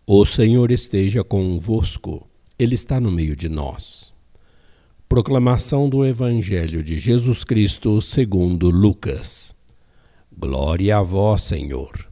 O Senhor esteja convosco, Ele está no meio de nós. Proclamação do Evangelho de Jesus Cristo segundo Lucas. Glória a vós, Senhor.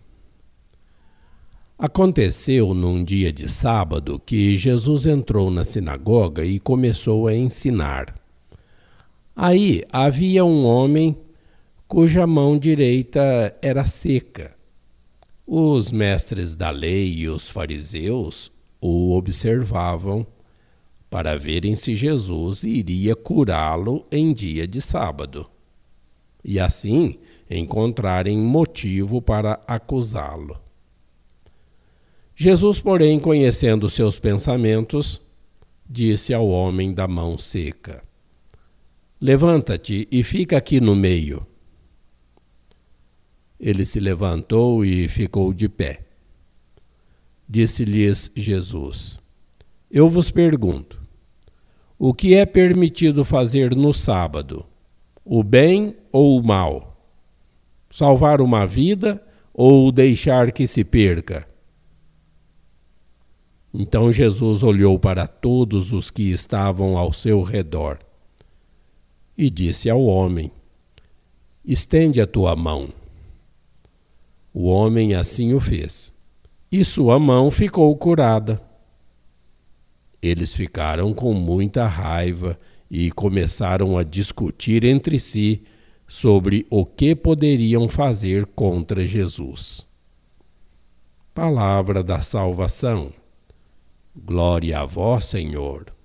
Aconteceu num dia de sábado que Jesus entrou na sinagoga e começou a ensinar. Aí havia um homem cuja mão direita era seca. Os mestres da lei e os fariseus o observavam para verem se Jesus iria curá-lo em dia de sábado, e assim encontrarem motivo para acusá-lo. Jesus, porém, conhecendo seus pensamentos, disse ao homem da mão seca: "Levanta-te e fica aqui no meio." Ele se levantou e ficou de pé. Disse-lhes Jesus: "Eu vos pergunto, o que é permitido fazer no sábado, o bem ou o mal? Salvar uma vida ou deixar que se perca?" Então Jesus olhou para todos os que estavam ao seu redor e disse ao homem: "Estende a tua mão." O homem assim o fez, e sua mão ficou curada. Eles ficaram com muita raiva e começaram a discutir entre si sobre o que poderiam fazer contra Jesus. Palavra da salvação. Glória a vós, Senhor.